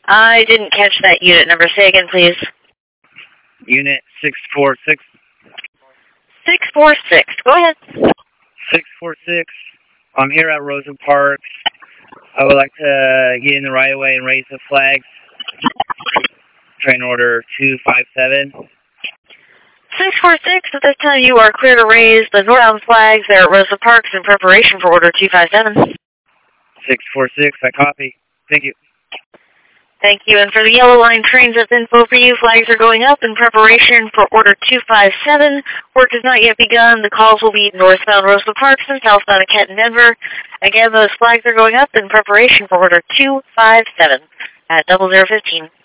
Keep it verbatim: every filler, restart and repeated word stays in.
I didn't catch that unit number. Say again, please. Unit six four six. six four six. Go ahead. six four six. I'm here at Rosa Parks. I would like to get in the right of way and raise the flags. Train order two five seven. six four six, at this time you are clear to raise the northbound flags there at Rosa Parks in preparation for order two five seven. six four six, I copy. Thank you. Thank you. And for the Yellow Line trains, that's info for you. Flags are going up in preparation for order two five seven. Work has not yet begun. The calls will be northbound Rosa Parks and southbound Canton, Denver. Again, those flags are going up in preparation for order two five seven at double zero fifteen.